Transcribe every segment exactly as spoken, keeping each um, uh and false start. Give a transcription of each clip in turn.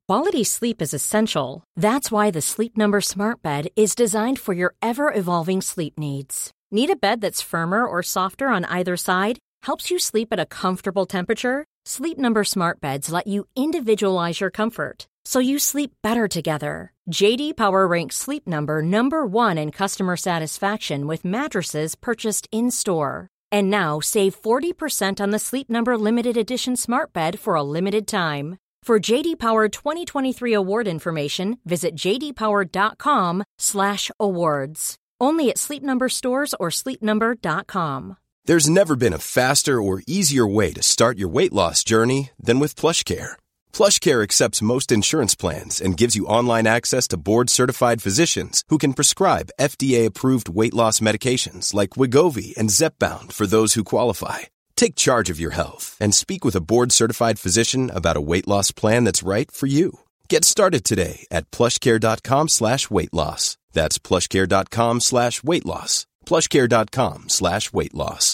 Quality sleep is essential. That's why the Sleep Number Smart Bed is designed for your ever-evolving sleep needs. Need a bed that's firmer or softer on either side? Helps you sleep at a comfortable temperature? Sleep Number Smart Beds let you individualize your comfort, so you sleep better together. J D Power ranks Sleep Number number one in customer satisfaction with mattresses purchased in-store. And now, save forty percent on the Sleep Number Limited Edition Smart Bed for a limited time. For J D Power twenty twenty-three award information, visit jdpower.com slash awards. Only at Sleep Number stores or sleep number dot com. There's never been a faster or easier way to start your weight loss journey than with PlushCare. PlushCare accepts most insurance plans and gives you online access to board-certified physicians who can prescribe F D A-approved weight loss medications like Wegovy and Zepbound for those who qualify. Take charge of your health and speak with a board-certified physician about a weight loss plan that's right for you. Get started today at plushcare.com slash weight loss. That's plushcare.com slash weight loss. plushcare.com slash weight loss.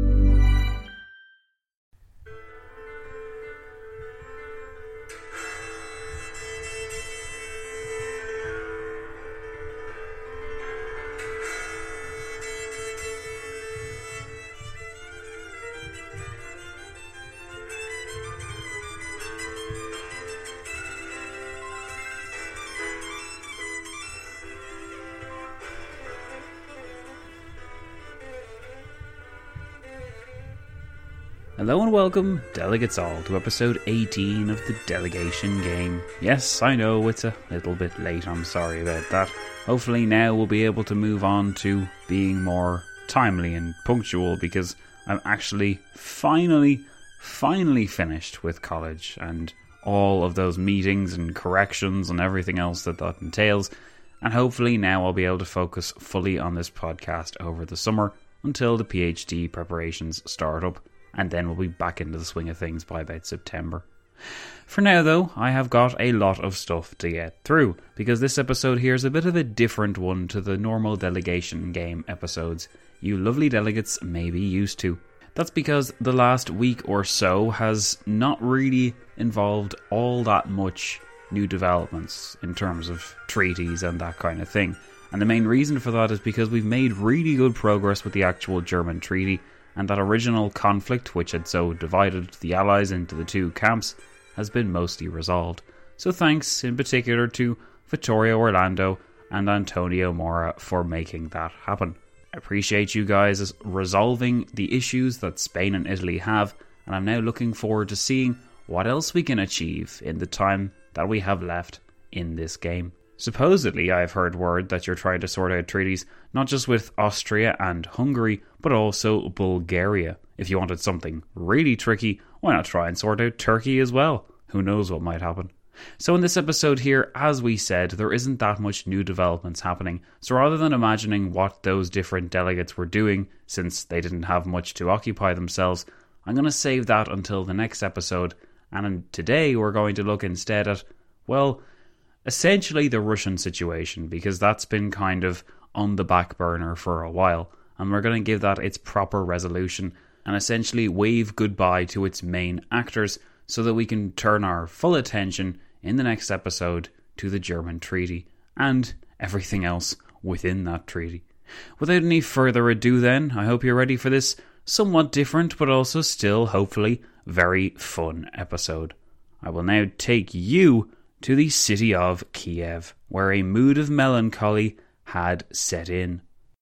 Hello and welcome, delegates all, to episode eighteen of the Delegation Game. Yes, I know it's a little bit late, I'm sorry about that. Hopefully now we'll be able to move on to being more timely and punctual, because I'm actually finally, finally finished with college and all of those meetings and corrections and everything else that that entails. And hopefully now I'll be able to focus fully on this podcast over the summer until the PhD preparations start up. And then we'll be back into the swing of things by about September. For now, though, I have got a lot of stuff to get through, because this episode here is a bit of a different one to the normal Delegation Game episodes you lovely delegates may be used to. That's because the last week or so has not really involved all that much new developments in terms of treaties and that kind of thing. And the main reason for that is because we've made really good progress with the actual German treaty, and that original conflict, which had so divided the Allies into the two camps, has been mostly resolved. So thanks in particular to Vittorio Orlando and Antonio Mora for making that happen. I appreciate you guys resolving the issues that Spain and Italy have, and I'm now looking forward to seeing what else we can achieve in the time that we have left in this game. Supposedly, I've heard word that you're trying to sort out treaties not just with Austria and Hungary, but also Bulgaria. If you wanted something really tricky, why not try and sort out Turkey as well? Who knows what might happen. So in this episode here, as we said, there isn't that much new developments happening. So rather than imagining what those different delegates were doing, since they didn't have much to occupy themselves, I'm going to save that until the next episode. And today we're going to look instead at, well, essentially the Russian situation, because that's been kind of on the back burner for a while, and we're going to give that its proper resolution and essentially wave goodbye to its main actors so that we can turn our full attention in the next episode to the German treaty and everything else within that treaty. Without any further ado then, I hope you're ready for this somewhat different but also still hopefully very fun episode. I will now take you to the city of Kiev, where a mood of melancholy had set in.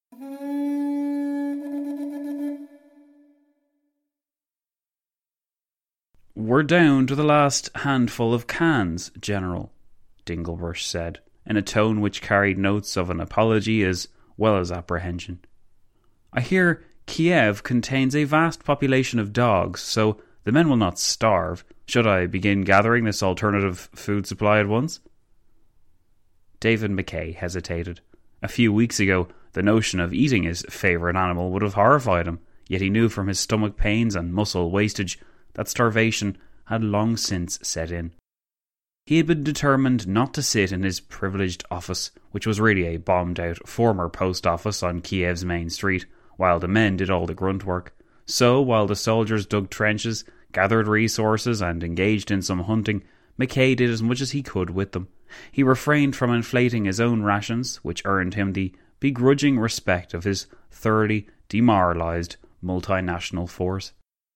"We're down to the last handful of cans, General," Dinglebush said, in a tone which carried notes of an apology as well as apprehension. "I hear Kiev contains a vast population of dogs, so the men will not starve. Should I begin gathering this alternative food supply at once?" David McKay hesitated. A few weeks ago, the notion of eating his favourite animal would have horrified him, yet he knew from his stomach pains and muscle wastage that starvation had long since set in. He had been determined not to sit in his privileged office, which was really a bombed-out former post office on Kiev's main street, while the men did all the grunt work. So, while the soldiers dug trenches, gathered resources and engaged in some hunting, Mackay did as much as he could with them. He refrained from inflating his own rations, which earned him the begrudging respect of his thoroughly demoralised multinational force.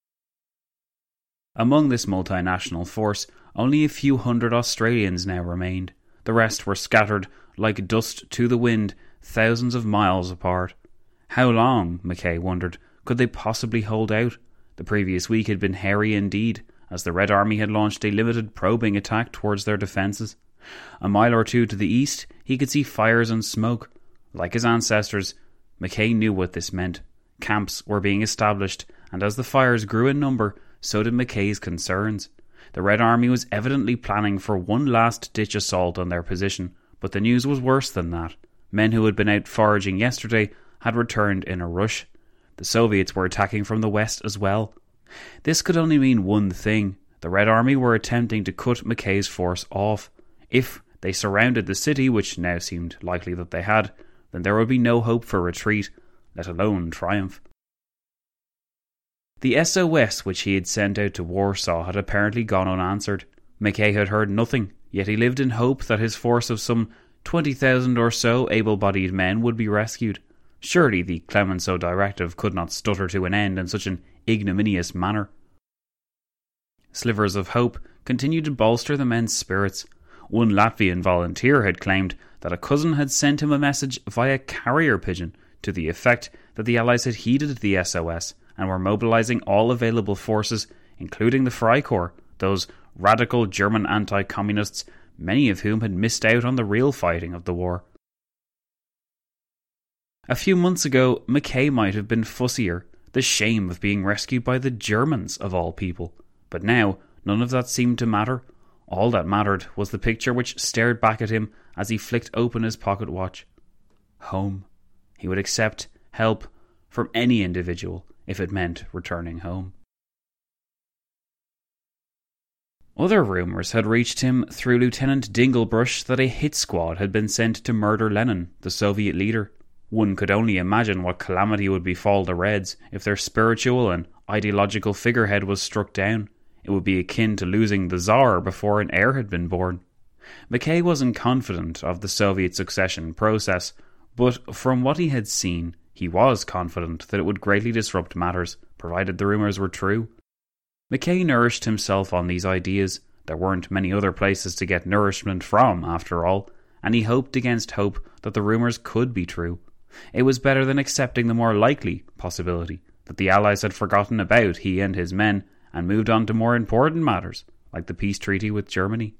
Among this multinational force, only a few hundred Australians now remained. The rest were scattered like dust to the wind, thousands of miles apart. How long, Mackay wondered, could they possibly hold out? The previous week had been hairy indeed, as the Red Army had launched a limited probing attack towards their defences. A mile or two to the east, he could see fires and smoke. Like his ancestors, Mackay knew what this meant. Camps were being established, and as the fires grew in number, so did Mackay's concerns. The Red Army was evidently planning for one last-ditch assault on their position, but the news was worse than that. Men who had been out foraging yesterday had returned in a rush. The Soviets were attacking from the west as well. This could only mean one thing. The Red Army were attempting to cut Mackay's force off. If they surrounded the city, which now seemed likely that they had, then there would be no hope for retreat, let alone triumph. The S O S which he had sent out to Warsaw had apparently gone unanswered. Mackay had heard nothing, yet he lived in hope that his force of some twenty thousand or so able-bodied men would be rescued. Surely the Clemenceau directive could not stutter to an end in such an ignominious manner. Slivers of hope continued to bolster the men's spirits. One Latvian volunteer had claimed that a cousin had sent him a message via carrier pigeon to the effect that the Allies had heeded the S O S and were mobilising all available forces, including the Freikorps, those radical German anti-communists, many of whom had missed out on the real fighting of the war. A few months ago, Mackay might have been fussier, the shame of being rescued by the Germans of all people. But now, none of that seemed to matter. All that mattered was the picture which stared back at him as he flicked open his pocket watch. Home. He would accept help from any individual if it meant returning home. Other rumours had reached him through Lieutenant Dingelbrush that a hit squad had been sent to murder Lenin, the Soviet leader. One could only imagine what calamity would befall the Reds if their spiritual and ideological figurehead was struck down. It would be akin to losing the Tsar before an heir had been born. Mackay wasn't confident of the Soviet succession process, but from what he had seen, he was confident that it would greatly disrupt matters, provided the rumours were true. Mackay nourished himself on these ideas. There weren't many other places to get nourishment from, after all, and he hoped against hope that the rumours could be true. It was better than accepting the more likely possibility that the Allies had forgotten about he and his men and moved on to more important matters, like the peace treaty with Germany.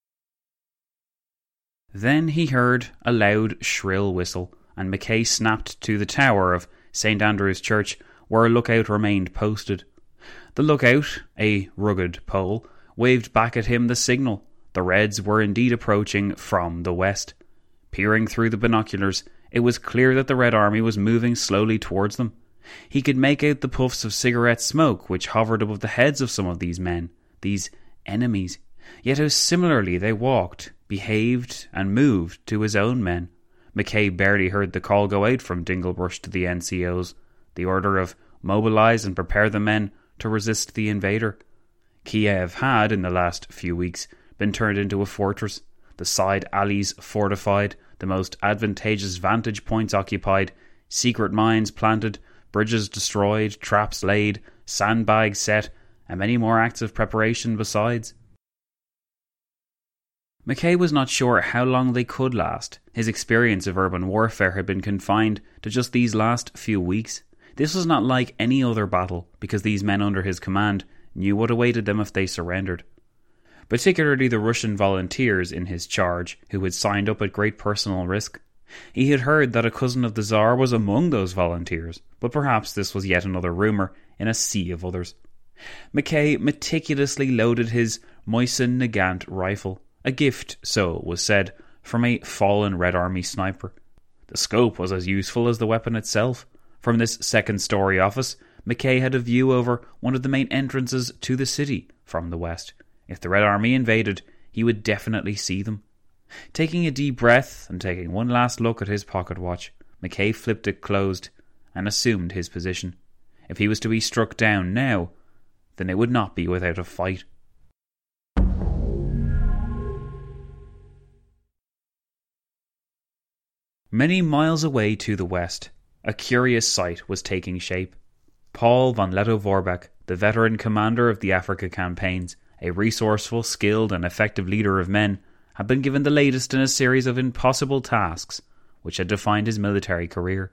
Then he heard a loud, shrill whistle, and Mackay snapped to the tower of Saint Andrew's Church, where a lookout remained posted. The lookout, a rugged Pole, waved back at him the signal. The Reds were indeed approaching from the west. Peering through the binoculars, it was clear that the Red Army was moving slowly towards them. He could make out the puffs of cigarette smoke which hovered above the heads of some of these men, these enemies. Yet how similarly they walked, behaved, and moved to his own men. Mackay barely heard the call go out from Dingelbrush to the N C Os, the order of mobilise and prepare the men to resist the invader. Kiev had, in the last few weeks, been turned into a fortress, the side alleys fortified, the most advantageous vantage points occupied, secret mines planted, bridges destroyed, traps laid, sandbags set, and many more acts of preparation besides. Mackay was not sure how long they could last. His experience of urban warfare had been confined to just these last few weeks. This was not like any other battle, because these men under his command knew what awaited them if they surrendered. Particularly the Russian volunteers in his charge, who had signed up at great personal risk. He had heard that a cousin of the Tsar was among those volunteers, but perhaps this was yet another rumour in a sea of others. Mackay meticulously loaded his Mosin Nagant rifle, a gift, so was said, from a fallen Red Army sniper. The scope was as useful as the weapon itself. From this second-story office, Mackay had a view over one of the main entrances to the city from the west. If the Red Army invaded, he would definitely see them. Taking a deep breath and taking one last look at his pocket watch, Mackay flipped it closed and assumed his position. If he was to be struck down now, then it would not be without a fight. Many miles away to the west, a curious sight was taking shape. Paul von Lettow-Vorbeck, the veteran commander of the Africa campaigns, a resourceful, skilled and effective leader of men, had been given the latest in a series of impossible tasks which had defined his military career.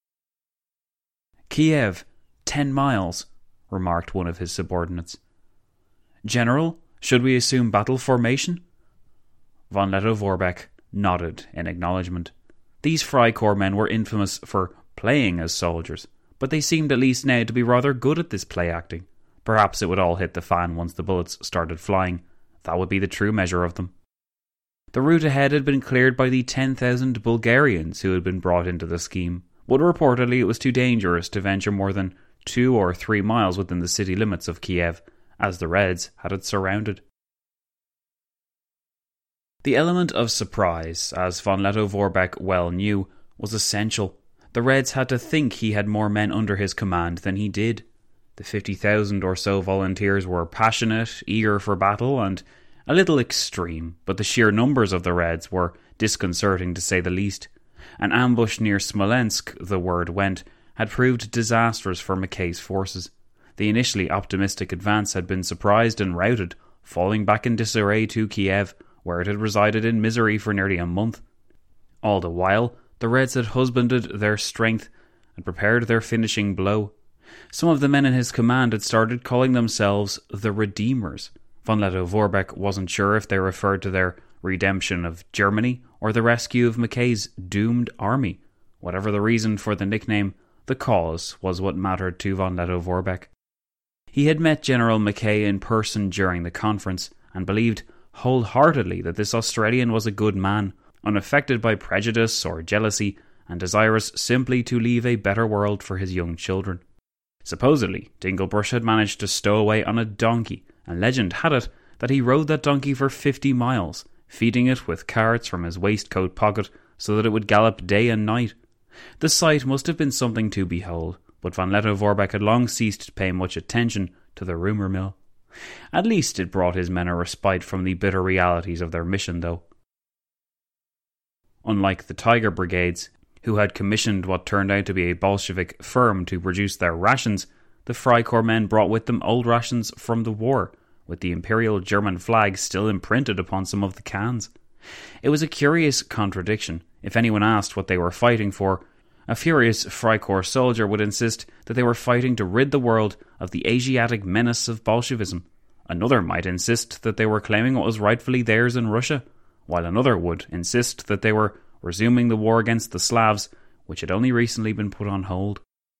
"Kiev, ten miles," remarked one of his subordinates. "General, should we assume battle formation?" Von Lettow-Vorbeck nodded in acknowledgement. These Freikorps men were infamous for playing as soldiers, but they seemed at least now to be rather good at this play-acting. Perhaps it would all hit the fan once the bullets started flying. That would be the true measure of them. The route ahead had been cleared by the ten thousand Bulgarians who had been brought into the scheme, but reportedly it was too dangerous to venture more than two or three miles within the city limits of Kiev, as the Reds had it surrounded. The element of surprise, as von Lettow-Vorbeck well knew, was essential. The Reds had to think he had more men under his command than he did. The fifty thousand or so volunteers were passionate, eager for battle, and a little extreme, but the sheer numbers of the Reds were disconcerting to say the least. An ambush near Smolensk, the word went, had proved disastrous for Mackay's forces. The initially optimistic advance had been surprised and routed, falling back in disarray to Kiev, where it had resided in misery for nearly a month. All the while, the Reds had husbanded their strength and prepared their finishing blow. Some of the men in his command had started calling themselves the Redeemers. Von Lettow-Vorbeck wasn't sure if they referred to their redemption of Germany or the rescue of Mackay's doomed army. Whatever the reason for the nickname, the cause was what mattered to von Lettow-Vorbeck. He had met General Mackay in person during the conference and believed wholeheartedly that this Australian was a good man, unaffected by prejudice or jealousy, and desirous simply to leave a better world for his young children. Supposedly, Dinkelbusch had managed to stow away on a donkey, and legend had it that he rode that donkey for fifty miles, feeding it with carrots from his waistcoat pocket so that it would gallop day and night. The sight must have been something to behold, but von Lettow-Vorbeck had long ceased to pay much attention to the rumour mill. At least it brought his men a respite from the bitter realities of their mission, though. Unlike the Tiger Brigades, who had commissioned what turned out to be a Bolshevik firm to produce their rations, the Freikorps men brought with them old rations from the war, with the Imperial German flag still imprinted upon some of the cans. It was a curious contradiction. If anyone asked what they were fighting for, a furious Freikorps soldier would insist that they were fighting to rid the world of the Asiatic menace of Bolshevism. Another might insist that they were claiming what was rightfully theirs in Russia, while another would insist that they were resuming the war against the Slavs, which had only recently been put on hold.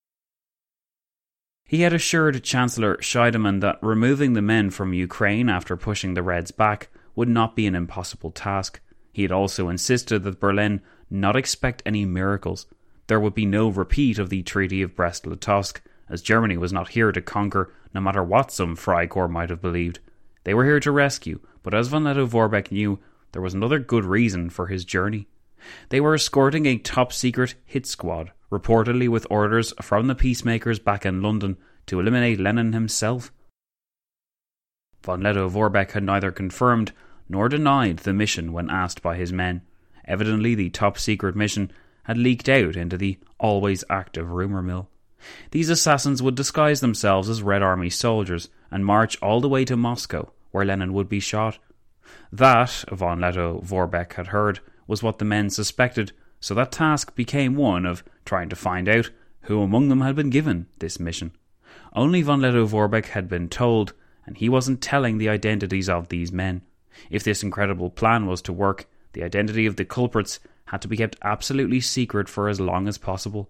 He had assured Chancellor Scheidemann that removing the men from Ukraine after pushing the Reds back would not be an impossible task. He had also insisted that Berlin not expect any miracles. There would be no repeat of the Treaty of Brest-Litovsk, as Germany was not here to conquer, no matter what some Freikorps might have believed. They were here to rescue, but as von Lettow-Vorbeck knew, there was another good reason for his journey. They were escorting a top-secret hit squad, reportedly with orders from the peacemakers back in London to eliminate Lenin himself. Von Lettow-Vorbeck had neither confirmed nor denied the mission when asked by his men. Evidently the top-secret mission had leaked out into the always active rumour mill. These assassins would disguise themselves as Red Army soldiers and march all the way to Moscow, where Lenin would be shot. That, von Lettow-Vorbeck had heard, was what the men suspected, so that task became one of trying to find out who among them had been given this mission. Only von Lettow-Vorbeck had been told, and he wasn't telling the identities of these men. If this incredible plan was to work, the identity of the culprits had to be kept absolutely secret for as long as possible.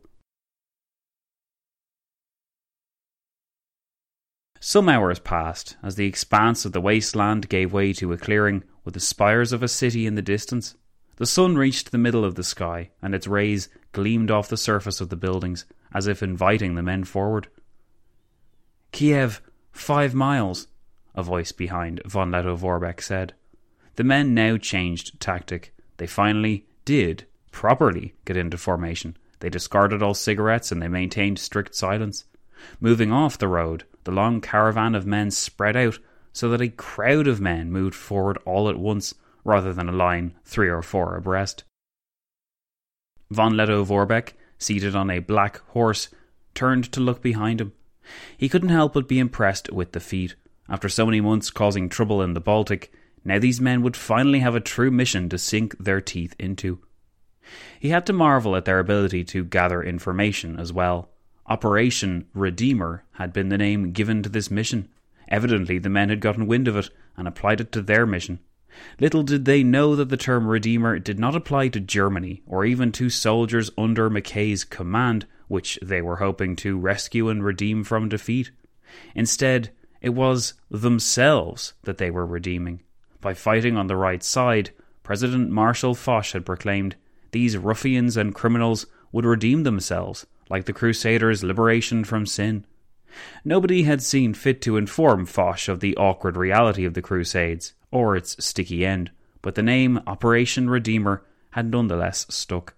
Some hours passed as the expanse of the wasteland gave way to a clearing with the spires of a city in the distance. The sun reached the middle of the sky, and its rays gleamed off the surface of the buildings, as if inviting the men forward. "Kiev, five miles," a voice behind von Lettow-Vorbeck said. The men now changed tactic. They finally did properly get into formation. They discarded all cigarettes and they maintained strict silence. Moving off the road, the long caravan of men spread out so that a crowd of men moved forward all at once, rather than a line three or four abreast. Von Lettow-Vorbeck, seated on a black horse, turned to look behind him. He couldn't help but be impressed with the feat. After so many months causing trouble in the Baltic, now these men would finally have a true mission to sink their teeth into. He had to marvel at their ability to gather information as well. Operation Redeemer had been the name given to this mission. Evidently the men had gotten wind of it and applied it to their mission. Little did they know that the term Redeemer did not apply to Germany or even to soldiers under Mackay's command, which they were hoping to rescue and redeem from defeat. Instead, it was themselves that they were redeeming. By fighting on the right side, President Marshal Foch had proclaimed these ruffians and criminals would redeem themselves, like the Crusaders' liberation from sin. Nobody had seen fit to inform Foch of the awkward reality of the Crusades, or its sticky end, but the name Operation Redeemer had nonetheless stuck.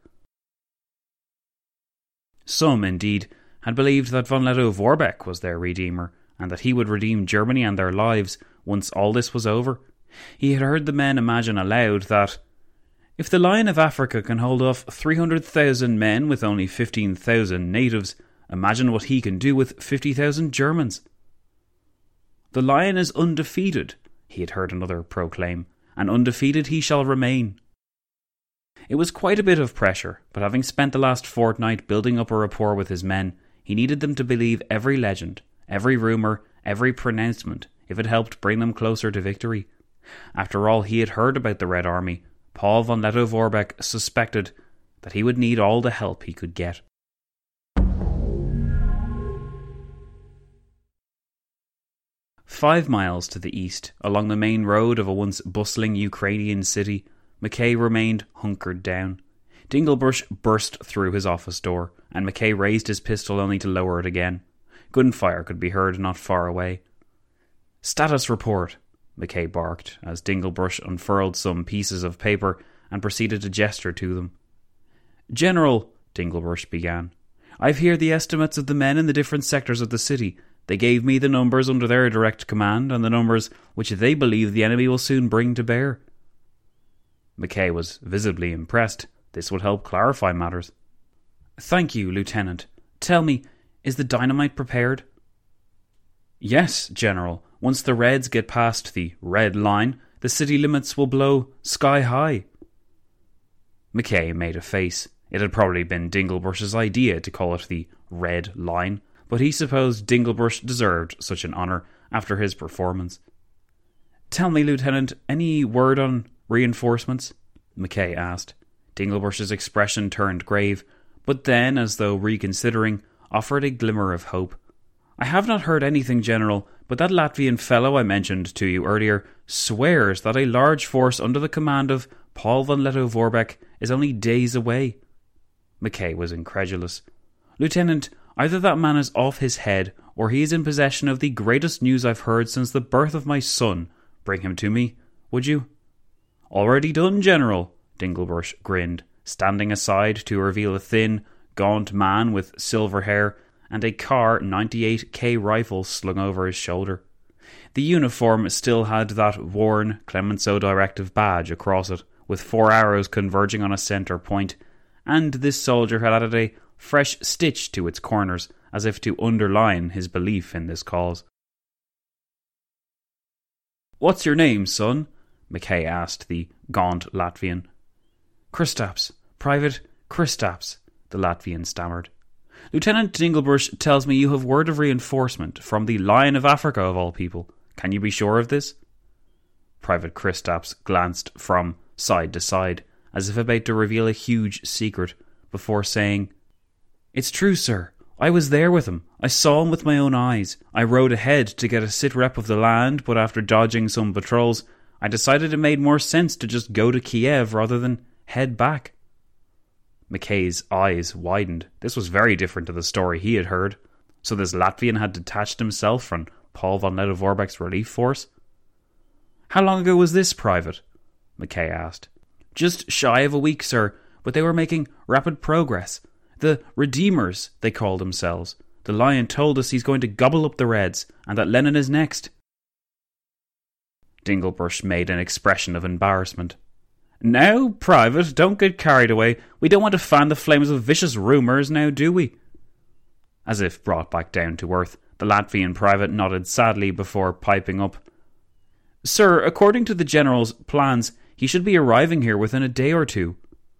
Some, indeed, had believed that von Lettow-Vorbeck was their Redeemer, and that he would redeem Germany and their lives once all this was over. He had heard the men imagine aloud that, if the Lion of Africa can hold off three hundred thousand men with only fifteen thousand natives, imagine what he can do with fifty thousand Germans. The Lion is undefeated, he had heard another proclaim, and undefeated he shall remain. It was quite a bit of pressure, but having spent the last fortnight building up a rapport with his men, he needed them to believe every legend, every rumour, every pronouncement, if it helped bring them closer to victory. After all he had heard about the Red Army, Paul von Lettow-Vorbeck suspected that he would need all the help he could get. Five miles to the east, along the main road of a once bustling Ukrainian city, Mackay remained hunkered down. Dinglebrush burst through his office door, and Mackay raised his pistol only to lower it again. Gunfire could be heard not far away. "Status report," Mackay barked, as Dinglebrush unfurled some pieces of paper and proceeded to gesture to them. "General," Dinglebrush began, "I've heard the estimates of the men in the different sectors of the city. They gave me the numbers under their direct command and the numbers which they believe the enemy will soon bring to bear." Mackay was visibly impressed. This would help clarify matters. "Thank you, Lieutenant. Tell me, is the dynamite prepared?" "Yes, General. Once the Reds get past the red line, the city limits will blow sky high." Mackay made a face. It had probably been Dinglebrush's idea to call it the red line, but he supposed Dinglebrush deserved such an honour after his performance. "Tell me, Lieutenant, any word on reinforcements?" Mackay asked. Dinglebrush's expression turned grave, but then, as though reconsidering, offered a glimmer of hope. "I have not heard anything, General, but that Latvian fellow I mentioned to you earlier swears that a large force under the command of Paul von Lettow-Vorbeck is only days away." Mackay was incredulous. "Lieutenant, either that man is off his head, or he is in possession of the greatest news I've heard since the birth of my son. Bring him to me, would you?" "Already done, General," Dinglebrush grinned, standing aside to reveal a thin, gaunt man with silver hair and a Kar ninety-eight K rifle slung over his shoulder. The uniform still had that worn Clemenceau Directive badge across it, with four arrows converging on a centre point, and this soldier had added a fresh stitch to its corners, as if to underline his belief in this cause. "What's your name, son?" Mackay asked the gaunt Latvian. "Kristaps. Private Kristaps," the Latvian stammered. "Lieutenant Dinglebrush tells me you have word of reinforcement from the Lion of Africa of all people. Can you be sure of this?" Private Kristaps glanced from side to side, as if about to reveal a huge secret, before saying, "It's true, sir. I was there with him. I saw him with my own eyes. I rode ahead to get a sit-rep of the land, but after dodging some patrols, I decided it made more sense to just go to Kiev rather than head back." Mackay's eyes widened. This was very different to the story he had heard. So this Latvian had detached himself from Paul von Lettow-Vorbeck's relief force? "How long ago was this, Private?" Mackay asked. "Just shy of a week, sir, but they were making rapid progress. The Redeemers, they call themselves. The Lion told us he's going to gobble up the Reds, and that Lenin is next." Dinglebrush made an expression of embarrassment. Now, Private, don't get carried away. We don't want to fan the flames of vicious rumours now, do we? As if brought back down to earth, the Latvian private nodded sadly before piping up. Sir, according to the General's plans, he should be arriving here within a day or two.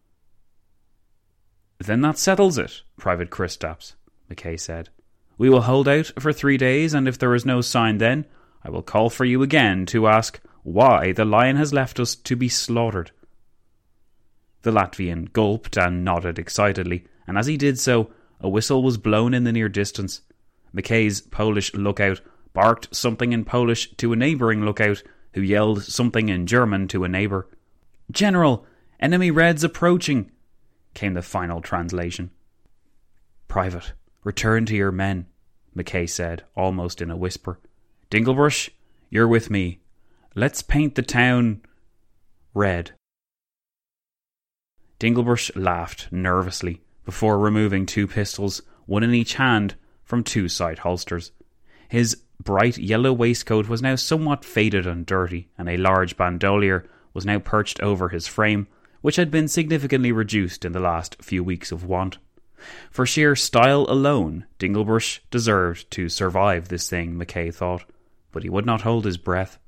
Then that settles it, Private Kristaps, Mackay said. We will hold out for three days, and if there is no sign then, I will call for you again to ask why the lion has left us to be slaughtered. The Latvian gulped and nodded excitedly, and as he did so, a whistle was blown in the near distance. Mackay's Polish lookout barked something in Polish to a neighbouring lookout, who yelled something in German to a neighbour. General, enemy Reds approaching, came the final translation. Private, return to your men, Mackay said, almost in a whisper. Dinglebrush, you're with me. Let's paint the town red. Dinglebrush laughed nervously before removing two pistols, one in each hand, from two side holsters. His bright yellow waistcoat was now somewhat faded and dirty, and a large bandolier was now perched over his frame, which had been significantly reduced in the last few weeks of want. For sheer style alone, Dinglebrush deserved to survive this thing, Mackay thought, but he would not hold his breath.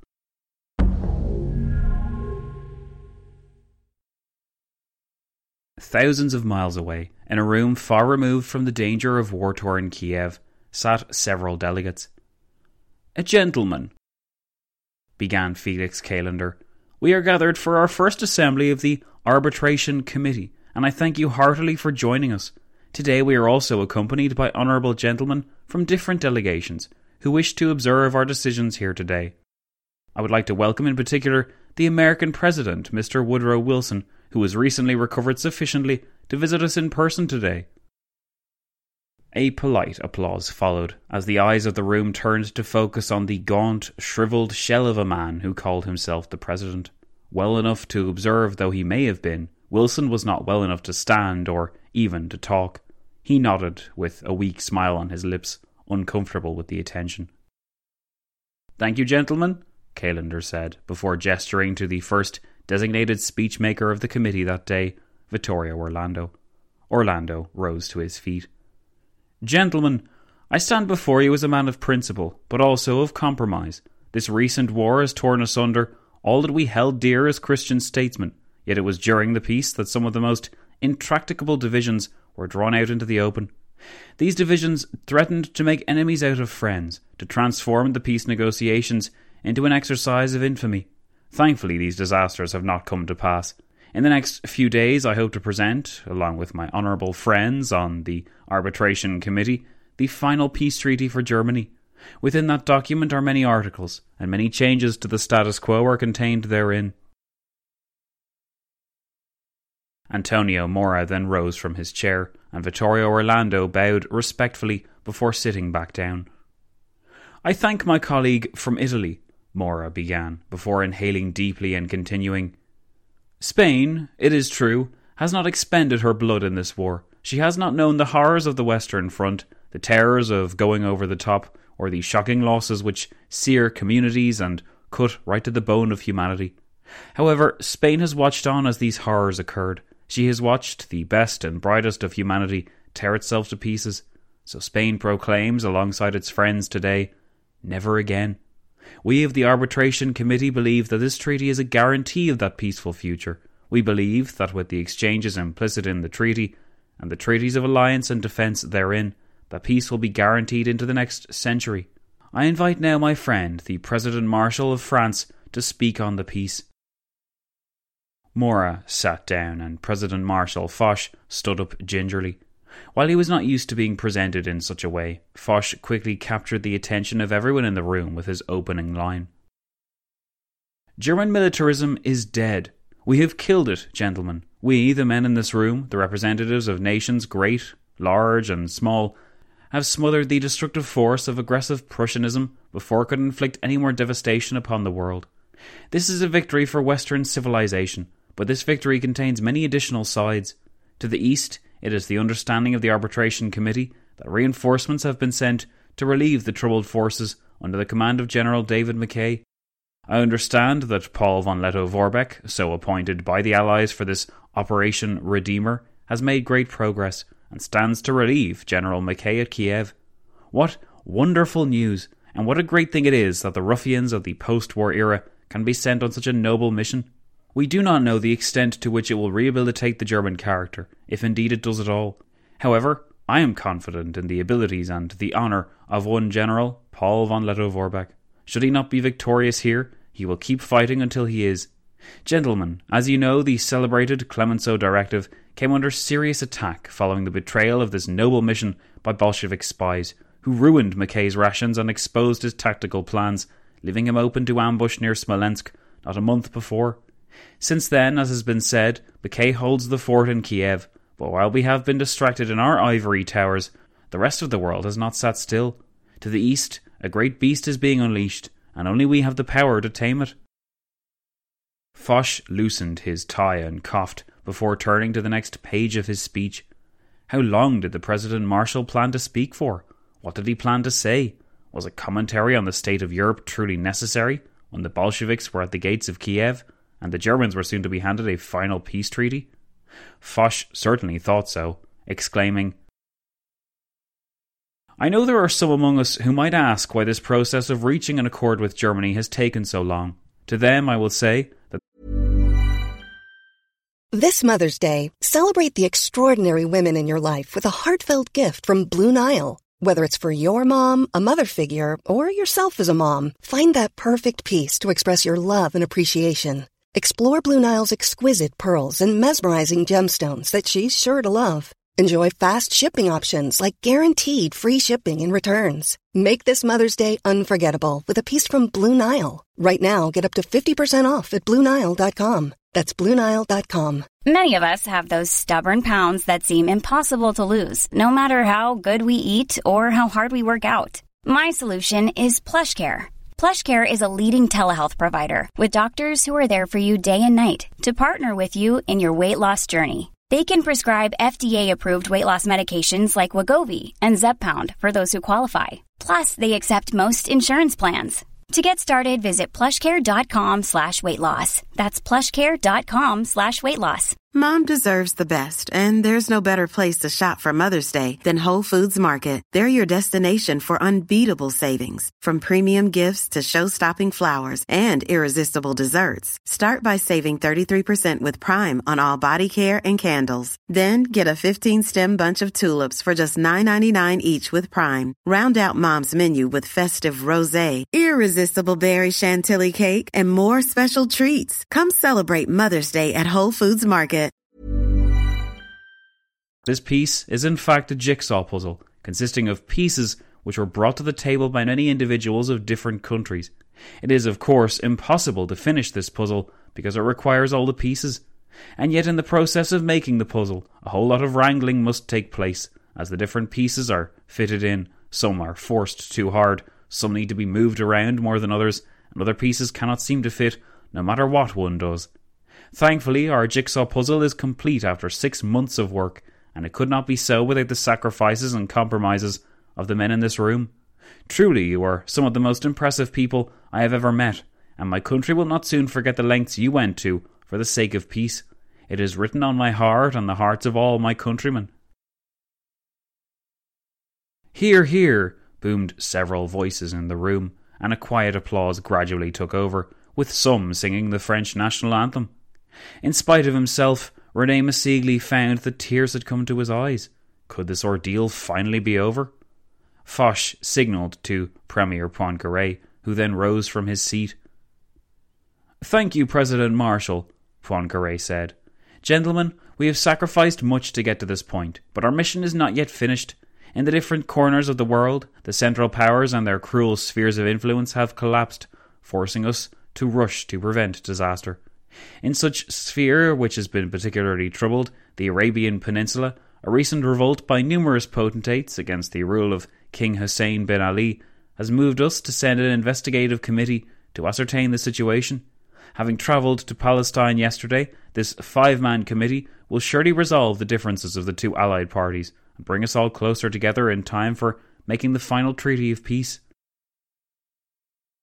Thousands of miles away, in a room far removed from the danger of war-torn Kiev, sat several delegates. A gentleman, began Felix Callender. We are gathered for our first assembly of the Arbitration Committee, and I thank you heartily for joining us. Today we are also accompanied by honourable gentlemen from different delegations who wish to observe our decisions here today. I would like to welcome in particular the American President, Mister Woodrow Wilson, who has recently recovered sufficiently to visit us in person today. A polite applause followed, as the eyes of the room turned to focus on the gaunt, shriveled shell of a man who called himself the President. Well enough to observe though he may have been, Wilson was not well enough to stand or even to talk. He nodded with a weak smile on his lips, uncomfortable with the attention. Thank you, gentlemen, Callender said, before gesturing to the first designated speechmaker of the committee that day, Vittorio Orlando. Orlando rose to his feet. Gentlemen, I stand before you as a man of principle, but also of compromise. This recent war has torn asunder all that we held dear as Christian statesmen, yet it was during the peace that some of the most intractable divisions were drawn out into the open. These divisions threatened to make enemies out of friends, to transform the peace negotiations into an exercise of infamy. Thankfully, these disasters have not come to pass. In the next few days, I hope to present, along with my honourable friends on the Arbitration Committee, the final peace treaty for Germany. Within that document are many articles, and many changes to the status quo are contained therein. Antonio Mora then rose from his chair, and Vittorio Orlando bowed respectfully before sitting back down. I thank my colleague from Italy, Mora began, before inhaling deeply and continuing. Spain, it is true, has not expended her blood in this war. She has not known the horrors of the Western Front, the terrors of going over the top, or the shocking losses which sear communities and cut right to the bone of humanity. However, Spain has watched on as these horrors occurred. She has watched the best and brightest of humanity tear itself to pieces. So Spain proclaims, alongside its friends today, never again. We of the Arbitration Committee believe that this treaty is a guarantee of that peaceful future. We believe that with the exchanges implicit in the treaty, and the treaties of alliance and defence therein, that peace will be guaranteed into the next century. I invite now my friend, the President Marshal of France, to speak on the peace. Mora sat down, and President Marshal Foch stood up gingerly. While he was not used to being presented in such a way, Foch quickly captured the attention of everyone in the room with his opening line. German militarism is dead. We have killed it, gentlemen. We, the men in this room, the representatives of nations great, large and small, have smothered the destructive force of aggressive Prussianism before it could inflict any more devastation upon the world. This is a victory for Western civilization, but this victory contains many additional sides. To the east, it is the understanding of the Arbitration Committee that reinforcements have been sent to relieve the troubled forces under the command of General David Mackay. I understand that Paul von Lettow-Vorbeck, so appointed by the Allies for this Operation Redeemer, has made great progress and stands to relieve General Mackay at Kiev. What wonderful news, and what a great thing it is that the ruffians of the post-war era can be sent on such a noble mission. We do not know the extent to which it will rehabilitate the German character, if indeed it does at all. However, I am confident in the abilities and the honour of one General, Paul von Lettow-Vorbeck. Should he not be victorious here, he will keep fighting until he is. Gentlemen, as you know, the celebrated Clemenceau Directive came under serious attack following the betrayal of this noble mission by Bolshevik spies, who ruined Mackay's rations and exposed his tactical plans, leaving him open to ambush near Smolensk not a month before. Since then, as has been said, Mackay holds the fort in Kiev, but while we have been distracted in our ivory towers, the rest of the world has not sat still. To the east, a great beast is being unleashed, and only we have the power to tame it. Foch loosened his tie and coughed before turning to the next page of his speech. How long did the President Marshal plan to speak for? What did he plan to say? Was a commentary on the state of Europe truly necessary when the Bolsheviks were at the gates of Kiev and the Germans were soon to be handed a final peace treaty? Foch certainly thought so, exclaiming, I know there are some among us who might ask why this process of reaching an accord with Germany has taken so long. To them I will say that this Mother's Day, celebrate the extraordinary women in your life with a heartfelt gift from Blue Nile. Whether it's for your mom, a mother figure, or yourself as a mom, find that perfect piece to express your love and appreciation. Explore Blue Nile's exquisite pearls and mesmerizing gemstones that she's sure to love. Enjoy fast shipping options like guaranteed free shipping and returns. Make this Mother's Day unforgettable with a piece from Blue Nile. Right now, get up to fifty percent off at Blue Nile dot com. That's Blue Nile dot com. Many of us have those stubborn pounds that seem impossible to lose, no matter how good we eat or how hard we work out. My solution is PlushCare. PlushCare is a leading telehealth provider with doctors who are there for you day and night to partner with you in your weight loss journey. They can prescribe F D A-approved weight loss medications like Wegovy and Zepbound for those who qualify. Plus, they accept most insurance plans. To get started, visit plushcare.com slash weight loss. That's plushcare.com slash weight loss. Mom deserves the best, and there's no better place to shop for Mother's Day than Whole Foods Market. They're your destination for unbeatable savings, from premium gifts to show-stopping flowers and irresistible desserts. Start by saving thirty-three percent with Prime on all body care and candles. Then get a fifteen-stem bunch of tulips for just nine ninety-nine each with Prime. Round out Mom's menu with festive rosé, irresistible berry chantilly cake, and more special treats. Come celebrate Mother's Day at Whole Foods Market. This piece is in fact a jigsaw puzzle, consisting of pieces which were brought to the table by many individuals of different countries. It is, of course, impossible to finish this puzzle because it requires all the pieces. And yet in the process of making the puzzle, a whole lot of wrangling must take place, as the different pieces are fitted in. Some are forced too hard, some need to be moved around more than others, and other pieces cannot seem to fit, no matter what one does. Thankfully, our jigsaw puzzle is complete after six months of work, and it could not be so without the sacrifices and compromises of the men in this room. Truly, you are some of the most impressive people I have ever met, and my country will not soon forget the lengths you went to for the sake of peace. It is written on my heart and the hearts of all my countrymen. Hear, hear, boomed several voices in the room, and a quiet applause gradually took over, with some singing the French national anthem. In spite of himself, René Massigli found that tears had come to his eyes. Could this ordeal finally be over? Foch signalled to Premier Poincaré, who then rose from his seat. "Thank you, President Marshal," Poincaré said. "Gentlemen, we have sacrificed much to get to this point, but our mission is not yet finished. In the different corners of the world, the Central Powers and their cruel spheres of influence have collapsed, forcing us to rush to prevent disaster. In such sphere which has been particularly troubled, the Arabian Peninsula, a recent revolt by numerous potentates against the rule of King Hussein bin Ali has moved us to send an investigative committee to ascertain the situation. Having travelled to Palestine yesterday, this five-man committee will surely resolve the differences of the two allied parties and bring us all closer together in time for making the final treaty of peace."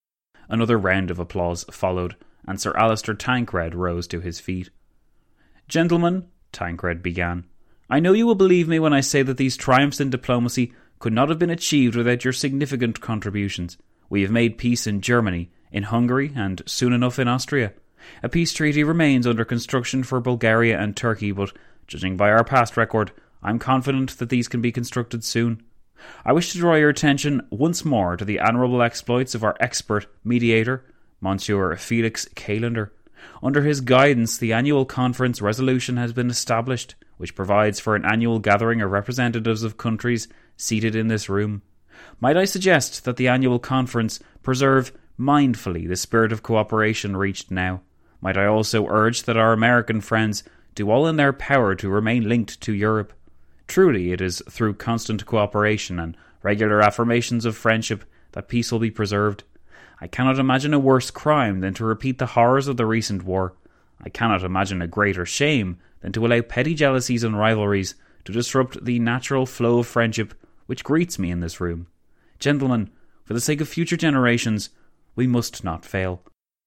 Another round of applause followed, and Sir Alistair Tancred rose to his feet. "Gentlemen," Tancred began, "I know you will believe me when I say that these triumphs in diplomacy could not have been achieved without your significant contributions. We have made peace in Germany, in Hungary, and soon enough in Austria. A peace treaty remains under construction for Bulgaria and Turkey, but, judging by our past record, I am confident that these can be constructed soon. I wish to draw your attention once more to the admirable exploits of our expert mediator, Monsieur Felix Callender. Under his guidance, the annual conference resolution has been established, which provides for an annual gathering of representatives of countries seated in this room. Might I suggest that the annual conference preserve mindfully the spirit of cooperation reached now? Might I also urge that our American friends do all in their power to remain linked to Europe? Truly, it is through constant cooperation and regular affirmations of friendship that peace will be preserved. I cannot imagine a worse crime than to repeat the horrors of the recent war. I cannot imagine a greater shame than to allow petty jealousies and rivalries to disrupt the natural flow of friendship which greets me in this room. Gentlemen, for the sake of future generations, we must not fail."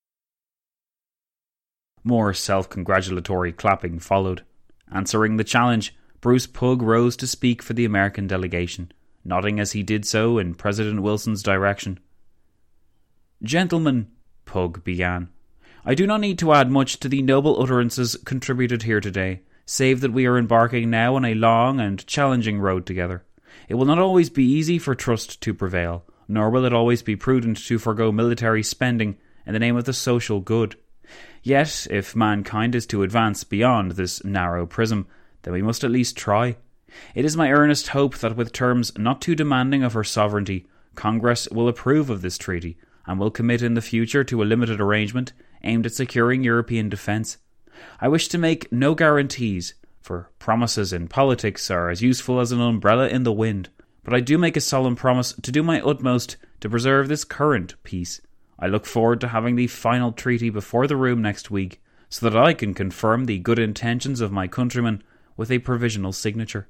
More self-congratulatory clapping followed. Answering the challenge, Bruce Pugh rose to speak for the American delegation, nodding as he did so in President Wilson's direction. "Gentlemen," Pugh began, "I do not need to add much to the noble utterances contributed here today, save that we are embarking now on a long and challenging road together. It will not always be easy for trust to prevail, nor will it always be prudent to forego military spending in the name of the social good. Yet, if mankind is to advance beyond this narrow prism, then we must at least try. It is my earnest hope that with terms not too demanding of her sovereignty, Congress will approve of this treaty, and will commit in the future to a limited arrangement aimed at securing European defence. I wish to make no guarantees, for promises in politics are as useful as an umbrella in the wind, but I do make a solemn promise to do my utmost to preserve this current peace. I look forward to having the final treaty before the room next week, so that I can confirm the good intentions of my countrymen with a provisional signature."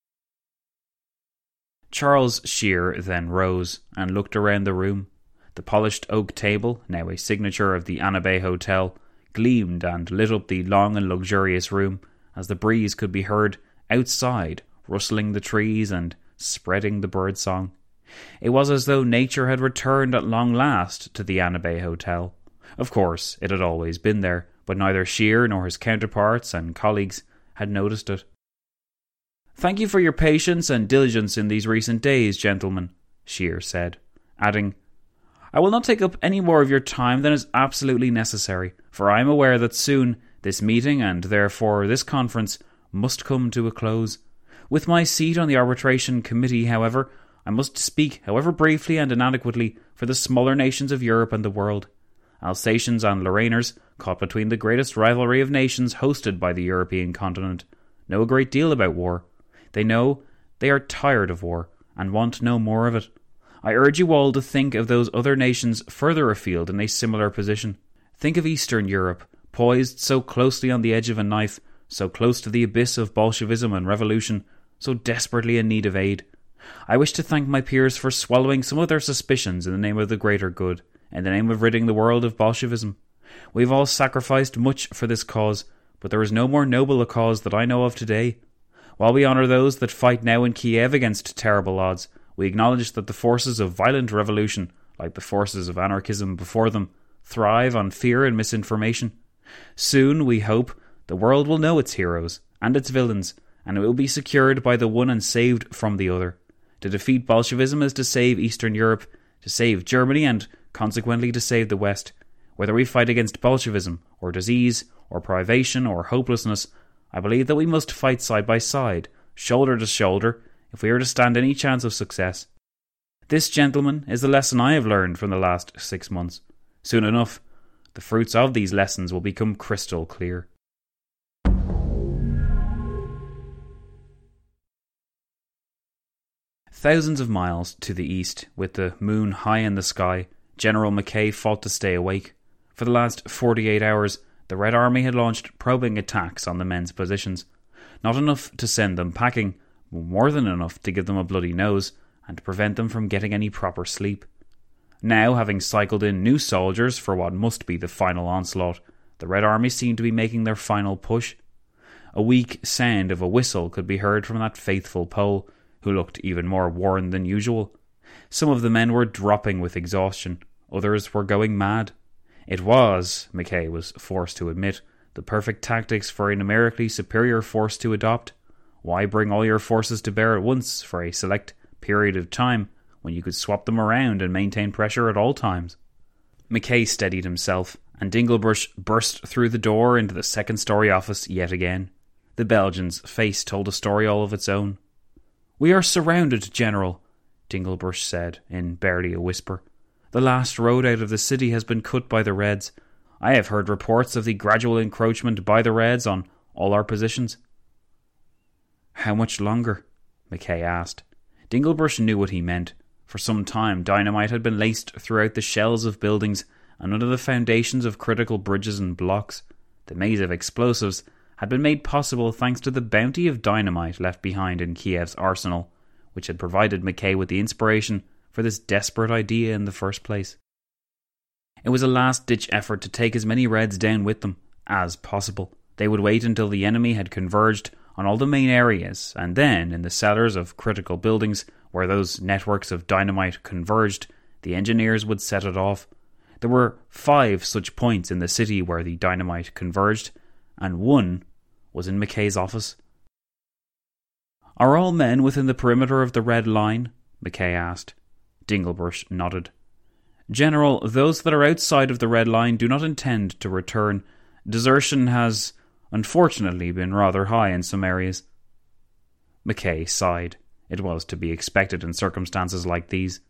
Charles Shear then rose and looked around the room. The polished oak table, now a signature of the Annabay Hotel, gleamed and lit up the long and luxurious room, as the breeze could be heard outside, rustling the trees and spreading the bird-song. It was as though nature had returned at long last to the Annabay Hotel. Of course, it had always been there, but neither Shear nor his counterparts and colleagues had noticed it. "Thank you for your patience and diligence in these recent days, gentlemen," Shear said, adding, "I will not take up any more of your time than is absolutely necessary, for I am aware that soon this meeting, and therefore this conference, must come to a close. With my seat on the arbitration committee, however, I must speak, however briefly and inadequately, for the smaller nations of Europe and the world. Alsatians and Lorrainers, caught between the greatest rivalry of nations hosted by the European continent, know a great deal about war. They know they are tired of war, and want no more of it. I urge you all to think of those other nations further afield in a similar position. Think of Eastern Europe, poised so closely on the edge of a knife, so close to the abyss of Bolshevism and revolution, so desperately in need of aid. I wish to thank my peers for swallowing some of their suspicions in the name of the greater good, in the name of ridding the world of Bolshevism. We have all sacrificed much for this cause, but there is no more noble a cause that I know of today. While we honour those that fight now in Kiev against terrible odds, we acknowledge that the forces of violent revolution, like the forces of anarchism before them, thrive on fear and misinformation. Soon, we hope, the world will know its heroes and its villains, and it will be secured by the one and saved from the other. To defeat Bolshevism is to save Eastern Europe, to save Germany, and consequently to save the West. Whether we fight against Bolshevism, or disease, or privation, or hopelessness, I believe that we must fight side by side, shoulder to shoulder, if we are to stand any chance of success. This, gentlemen, is the lesson I have learned from the last six months. Soon enough, the fruits of these lessons will become crystal clear." Thousands of miles to the east, with the moon high in the sky, General Mackay fought to stay awake. For the last forty-eight hours, the Red Army had launched probing attacks on the men's positions. Not enough to send them packing, but more than enough to give them a bloody nose and to prevent them from getting any proper sleep. Now, having cycled in new soldiers for what must be the final onslaught, the Red Army seemed to be making their final push. A weak sound of a whistle could be heard from that faithful Pole, who looked even more worn than usual. Some of the men were dropping with exhaustion, others were going mad. It was, Mackay was forced to admit, the perfect tactics for a numerically superior force to adopt. Why bring all your forces to bear at once for a select period of time, when you could swap them around and maintain pressure at all times? Mackay steadied himself, and Dinglebrush burst through the door into the second-story office yet again. The Belgian's face told a story all of its own. "We are surrounded, General," Dinglebrush said, in barely a whisper. "The last road out of the city has been cut by the Reds. I have heard reports of the gradual encroachment by the Reds on all our positions." "How much longer?" Mackay asked. Dinglebrush knew what he meant. For some time, dynamite had been laced throughout the shells of buildings and under the foundations of critical bridges and blocks. The maze of explosives had been made possible thanks to the bounty of dynamite left behind in Kiev's arsenal, which had provided Mackay with the inspiration for this desperate idea in the first place. It was a last-ditch effort to take as many Reds down with them as possible. They would wait until the enemy had converged on all the main areas, and then, in the cellars of critical buildings where those networks of dynamite converged, the engineers would set it off. There were five such points in the city where the dynamite converged, and one was in Mackay's office. "Are all men within the perimeter of the Red Line?" Mackay asked. Dinglebrush nodded. "General, those that are outside of the Red Line do not intend to return. Desertion has, unfortunately, been rather high in some areas." Mackay sighed. It was to be expected in circumstances like these.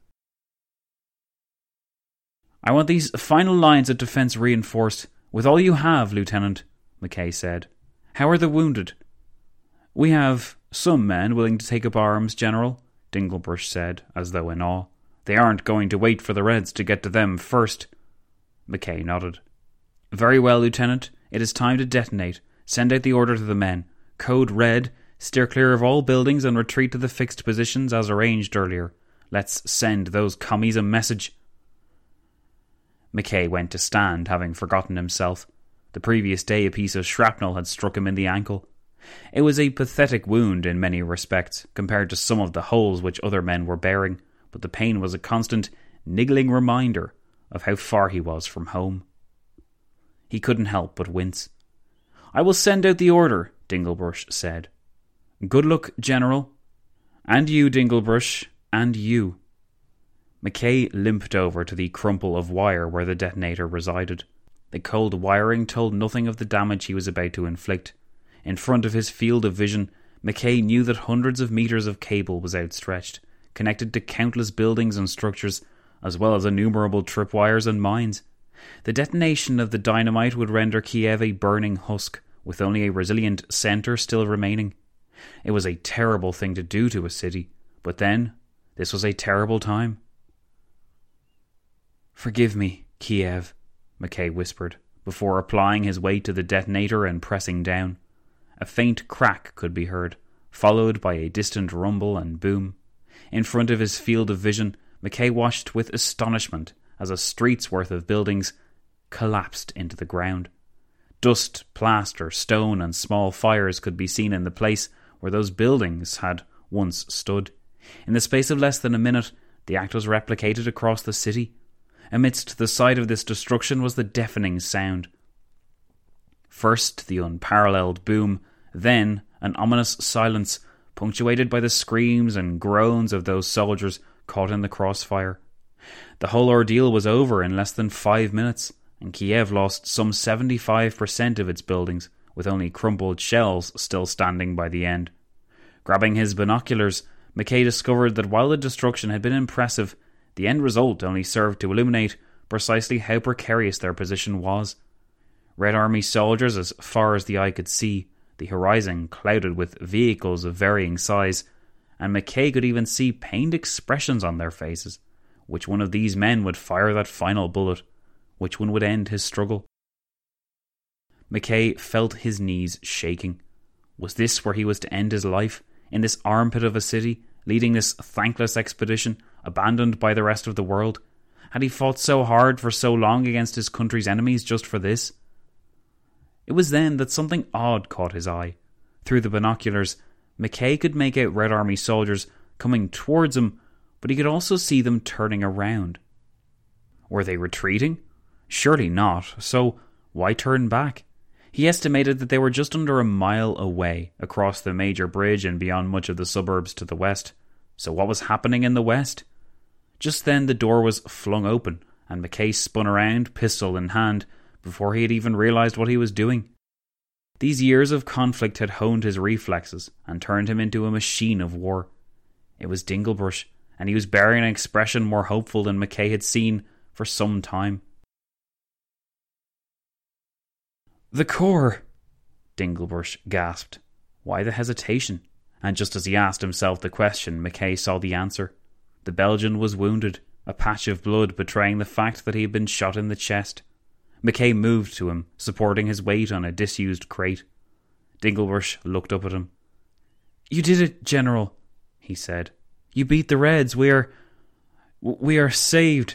"I want these final lines of defence reinforced. With all you have, Lieutenant," Mackay said. "How are the wounded?" "We have some men willing to take up arms, General," Dinglebrush said, as though in awe. "They aren't going to wait for the Reds to get to them first." Mackay nodded. "Very well, Lieutenant. It is time to detonate. Send out the order to the men. Code Red. Steer clear of all buildings and retreat to the fixed positions as arranged earlier. Let's send those commies a message." Mackay went to stand, having forgotten himself. The previous day a piece of shrapnel had struck him in the ankle. It was a pathetic wound in many respects, compared to some of the holes which other men were bearing, but the pain was a constant, niggling reminder of how far he was from home. He couldn't help but wince. "I will send out the order," Dinglebrush said. "Good luck, General." "And you, Dinglebrush, and you." Mackay limped over to the crumple of wire where the detonator resided. The cold wiring told nothing of the damage he was about to inflict. In front of his field of vision, Mackay knew that hundreds of meters of cable was outstretched, connected to countless buildings and structures, as well as innumerable tripwires and mines. The detonation of the dynamite would render Kiev a burning husk, with only a resilient centre still remaining. It was a terrible thing to do to a city, but then, this was a terrible time. "Forgive me, Kiev," Mackay whispered, before applying his weight to the detonator and pressing down. A faint crack could be heard, followed by a distant rumble and boom. In front of his field of vision, Mackay watched with astonishment as a street's worth of buildings collapsed into the ground. Dust, plaster, stone and small fires could be seen in the place where those buildings had once stood. In the space of less than a minute, the act was replicated across the city. Amidst the sight of this destruction was the deafening sound. First the unparalleled boom, then an ominous silence, punctuated by the screams and groans of those soldiers caught in the crossfire. The whole ordeal was over in less than five minutes, and Kiev lost some seventy-five percent of its buildings, with only crumpled shells still standing by the end. Grabbing his binoculars, Mackay discovered that while the destruction had been impressive, the end result only served to illuminate precisely how precarious their position was. Red Army soldiers as far as the eye could see, the horizon clouded with vehicles of varying size, and Mackay could even see pained expressions on their faces. Which one of these men would fire that final bullet? Which one would end his struggle? Mackay felt his knees shaking. Was this where he was to end his life? In this armpit of a city, leading this thankless expedition, abandoned by the rest of the world? Had he fought so hard for so long against his country's enemies just for this? It was then that something odd caught his eye. Through the binoculars, Mackay could make out Red Army soldiers coming towards him, but he could also see them turning around. Were they retreating? Surely not, so why turn back? He estimated that they were just under a mile away, across the major bridge and beyond much of the suburbs to the west. So what was happening in the west? Just then the door was flung open, and Mackay spun around, pistol in hand, before he had even realised what he was doing. These years of conflict had honed his reflexes and turned him into a machine of war. It was Dinglebrush, and he was bearing an expression more hopeful than Mackay had seen for some time. "The Corps!" Dinglebrush gasped. Why the hesitation? And just as he asked himself the question, Mackay saw the answer. The Belgian was wounded, a patch of blood betraying the fact that he had been shot in the chest. Mackay moved to him, supporting his weight on a disused crate. Dinglebrush looked up at him. "You did it, General," he said. "You beat the Reds. We are... we are saved."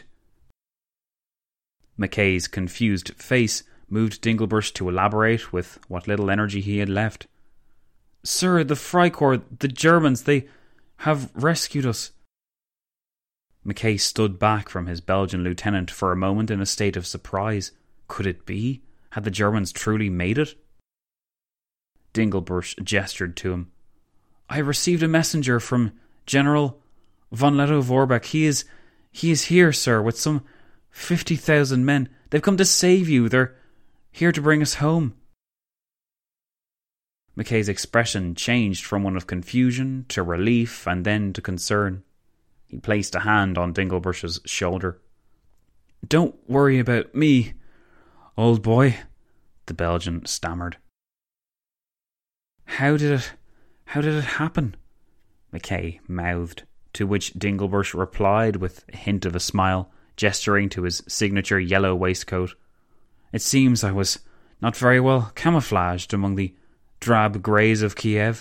Mackay's confused face moved Dinglebrush to elaborate with what little energy he had left. "Sir, the Freikorps, the Germans, they have rescued us." Mackay stood back from his Belgian lieutenant for a moment in a state of surprise. Could it be? Had the Germans truly made it? Dinglebrush gestured to him. "I received a messenger from General von Lettow-Vorbeck. He is, he is here, sir, with some fifty thousand men. They've come to save you. They're here to bring us home." Mackay's expression changed from one of confusion to relief and then to concern. He placed a hand on Dinglebrush's shoulder. "Don't worry about me, old boy," the Belgian stammered. How did it, how did it happen?" Mackay mouthed, to which Dinglebrush replied with a hint of a smile, gesturing to his signature yellow waistcoat. "It seems I was not very well camouflaged among the drab greys of Kiev."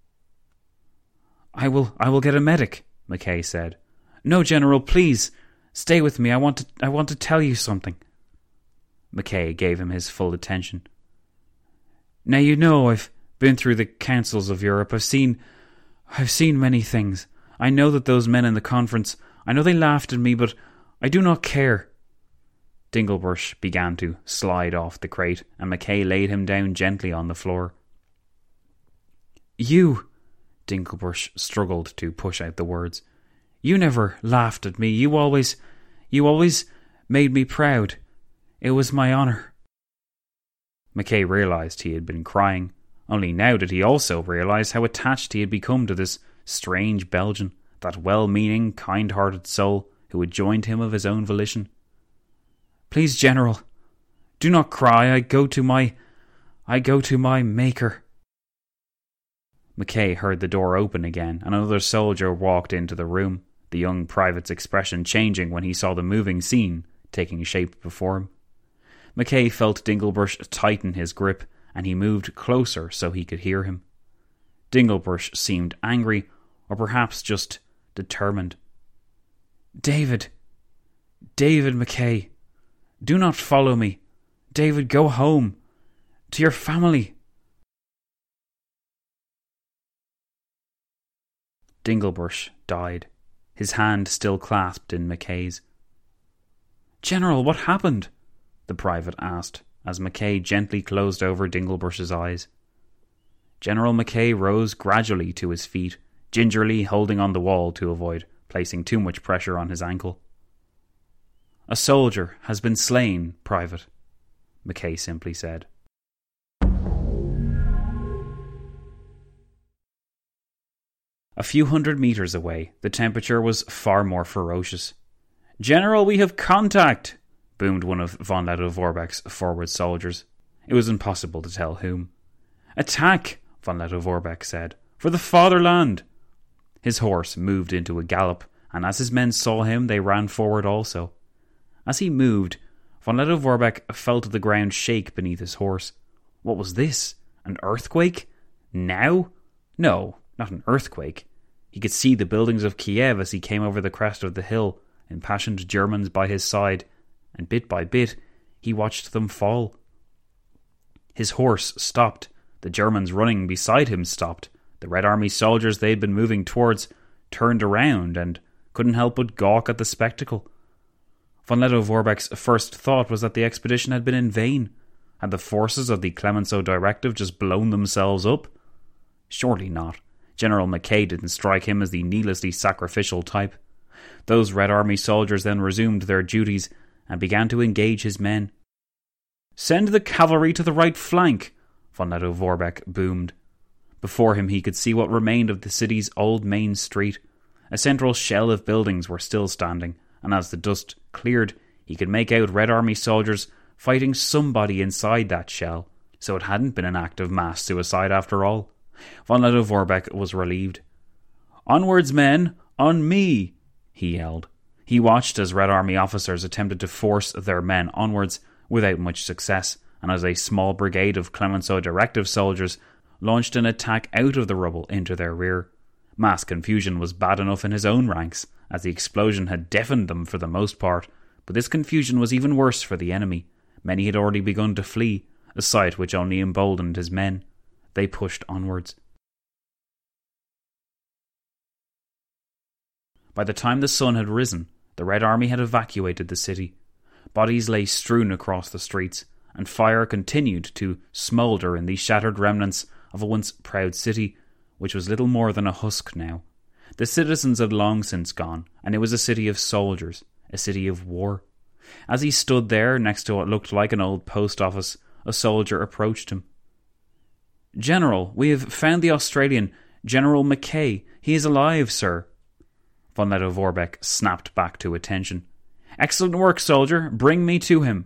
I will I will get a medic," Mackay said. "No, General, please, stay with me. I want to, I want to tell you something." Mackay gave him his full attention. "Now you know I've been through the councils of Europe. I've seen, I've seen many things. I know that those men in the conference, I know they laughed at me, but I do not care." Dinglebrush began to slide off the crate, and Mackay laid him down gently on the floor. "You," Dinglebrush struggled to push out the words, "you never laughed at me. You always, you always made me proud. It was my honour." Mackay realised he had been crying. Only now did he also realise how attached he had become to this strange Belgian, that well-meaning, kind-hearted soul who had joined him of his own volition. "Please, General, do not cry. I go to my... I go to my Maker." Mackay heard the door open again, and another soldier walked into the room, the young private's expression changing when he saw the moving scene taking shape before him. Mackay felt Dinglebrush tighten his grip, and he moved closer so he could hear him. Dinglebrush seemed angry, or perhaps just determined. "David, David Mackay, do not follow me. David, go home, to your family." Dinglebrush died, his hand still clasped in Mackay's. "General, what happened?" the private asked, as Mackay gently closed over Dinglebrush's eyes. General Mackay rose gradually to his feet, gingerly holding on the wall to avoid placing too much pressure on his ankle. "A soldier has been slain, Private," Mackay simply said. A few hundred metres away, the temperature was far more ferocious. "General, we have contact!" boomed one of von Lettow-Vorbeck's forward soldiers. It was impossible to tell whom. "Attack!" von Lettow-Vorbeck said. "For the fatherland!" His horse moved into a gallop, and as his men saw him, they ran forward also. As he moved, von Lettow-Vorbeck felt the ground shake beneath his horse. What was this? An earthquake? Now? No, not an earthquake. He could see the buildings of Kiev as he came over the crest of the hill, impassioned Germans by his side, and bit by bit he watched them fall. His horse stopped. The Germans running beside him stopped. The Red Army soldiers they had been moving towards turned around and couldn't help but gawk at the spectacle. Von Lettow-Vorbeck's first thought was that the expedition had been in vain. Had the forces of the Clemenceau Directive just blown themselves up? Surely not. General Mackay didn't strike him as the needlessly sacrificial type. Those Red Army soldiers then resumed their duties and began to engage his men. "Send the cavalry to the right flank," von Lettow-Vorbeck boomed. Before him he could see what remained of the city's old main street. A central shell of buildings were still standing, and as the dust cleared, he could make out Red Army soldiers fighting somebody inside that shell, so it hadn't been an act of mass suicide after all. Von Lettow-Vorbeck was relieved. "Onwards, men! On me!" he yelled. He watched as Red Army officers attempted to force their men onwards without much success, and as a small brigade of Clemenceau Directive soldiers launched an attack out of the rubble into their rear. Mass confusion was bad enough in his own ranks, as the explosion had deafened them for the most part, but this confusion was even worse for the enemy. Many had already begun to flee, a sight which only emboldened his men. They pushed onwards. By the time the sun had risen, the Red Army had evacuated the city. Bodies lay strewn across the streets, and fire continued to smoulder in the shattered remnants of a once proud city, which was little more than a husk now. The citizens had long since gone, and it was a city of soldiers, a city of war. As he stood there next to what looked like an old post office, a soldier approached him. "General, we have found the Australian, General Mackay. He is alive, sir." Von Lettow-Vorbeck snapped back to attention. "Excellent work, soldier. Bring me to him."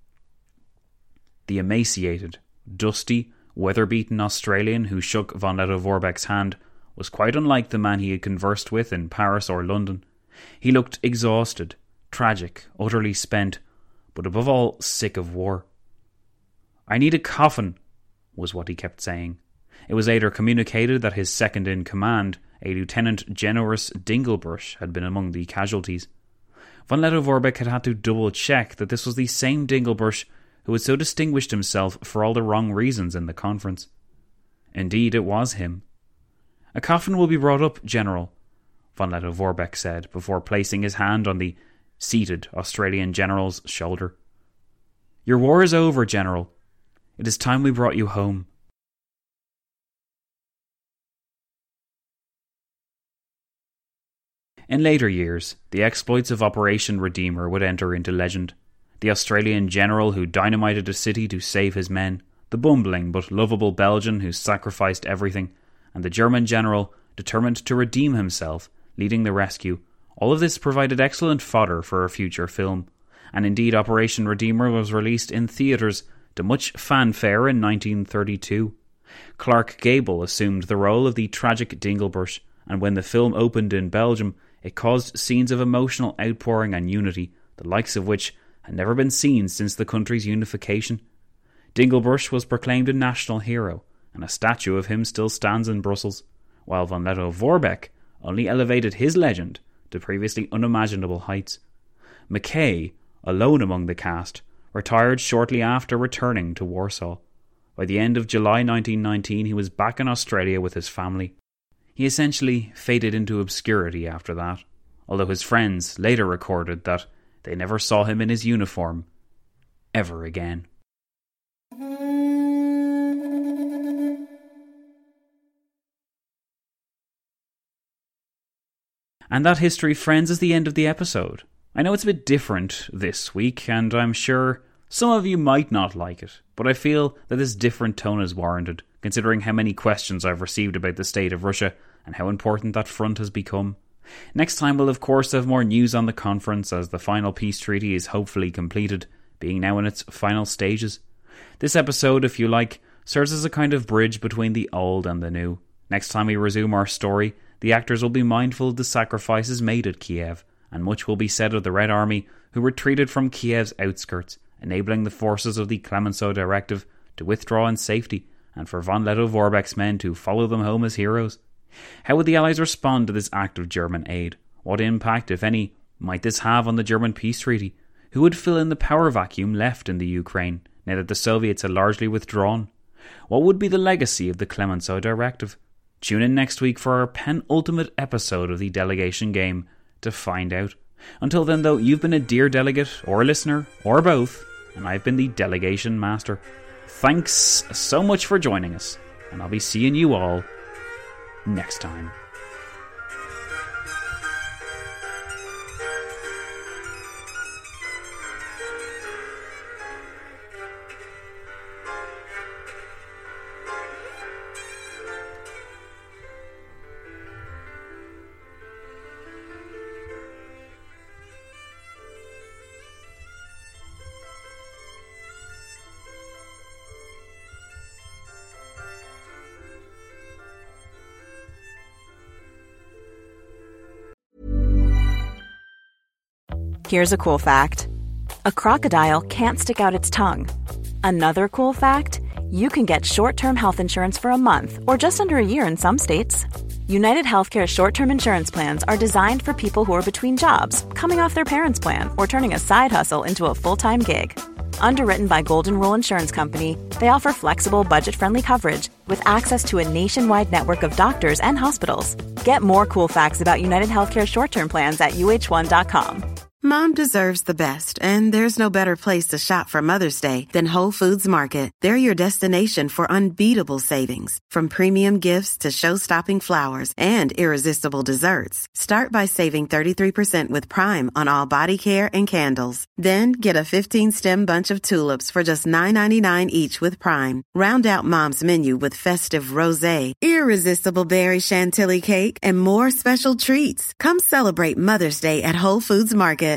The emaciated, dusty, weather-beaten Australian who shook von Lettow-Vorbeck's hand was quite unlike the man he had conversed with in Paris or London. He looked exhausted, tragic, utterly spent, but above all sick of war. "I need a coffin," was what he kept saying. It was later communicated that his second-in-command, a Lieutenant Generous Dinglebrush, had been among the casualties. Von Lettow-Vorbeck had had to double-check that this was the same Dinglebrush who had so distinguished himself for all the wrong reasons in the conference. Indeed, it was him. "A coffin will be brought up, General," von Lettow-Vorbeck said, before placing his hand on the seated Australian general's shoulder. "Your war is over, General. It is time we brought you home." In later years, the exploits of Operation Redeemer would enter into legend. The Australian general who dynamited a city to save his men, the bumbling but lovable Belgian who sacrificed everything, and the German general determined to redeem himself, leading the rescue. All of this provided excellent fodder for a future film, and indeed Operation Redeemer was released in theatres to much fanfare in nineteen thirty-two. Clark Gable assumed the role of the tragic Dinglebrush, and when the film opened in Belgium, it caused scenes of emotional outpouring and unity, the likes of which had never been seen since the country's unification. Dinglebrush was proclaimed a national hero, and a statue of him still stands in Brussels, while von Lettow-Vorbeck only elevated his legend to previously unimaginable heights. Mackay, alone among the cast, retired shortly after returning to Warsaw. By the end of July nineteen nineteen, he was back in Australia with his family. He essentially faded into obscurity after that, although his friends later recorded that they never saw him in his uniform ever again. And that, history friends, is the end of the episode. I know it's a bit different this week, and I'm sure some of you might not like it, but I feel that this different tone is warranted, considering how many questions I've received about the state of Russia and how important that front has become. Next time we'll of course have more news on the conference, as the final peace treaty is hopefully completed, being now in its final stages. This episode, if you like, serves as a kind of bridge between the old and the new. Next time we resume our story, the actors will be mindful of the sacrifices made at Kiev, and much will be said of the Red Army, who retreated from Kiev's outskirts, enabling the forces of the Clemenceau Directive to withdraw in safety, and for von Lettow-Vorbeck's men to follow them home as heroes. How would the Allies respond to this act of German aid? What impact, if any, might this have on the German peace treaty? Who would fill in the power vacuum left in the Ukraine, now that the Soviets had largely withdrawn? What would be the legacy of the Clemenceau Directive? Tune in next week for our penultimate episode of the Delegation Game to find out. Until then, though, you've been a dear delegate, or a listener, or both, and I've been the Delegation Master. Thanks so much for joining us, and I'll be seeing you all next time. Here's a cool fact. A crocodile can't stick out its tongue. Another cool fact, you can get short-term health insurance for a month or just under a year in some states. United Healthcare short-term insurance plans are designed for people who are between jobs, coming off their parents' plan, or turning a side hustle into a full-time gig. Underwritten by Golden Rule Insurance Company, they offer flexible, budget-friendly coverage with access to a nationwide network of doctors and hospitals. Get more cool facts about United Healthcare short-term plans at U H one dot com. Mom deserves the best, and there's no better place to shop for Mother's Day than Whole Foods Market. They're your destination for unbeatable savings, from premium gifts to show-stopping flowers and irresistible desserts. Start by saving thirty-three percent with Prime on all body care and candles. Then get a fifteen-stem bunch of tulips for just nine ninety-nine each with Prime. Round out Mom's menu with festive rosé, irresistible berry chantilly cake, and more special treats. Come celebrate Mother's Day at Whole Foods Market.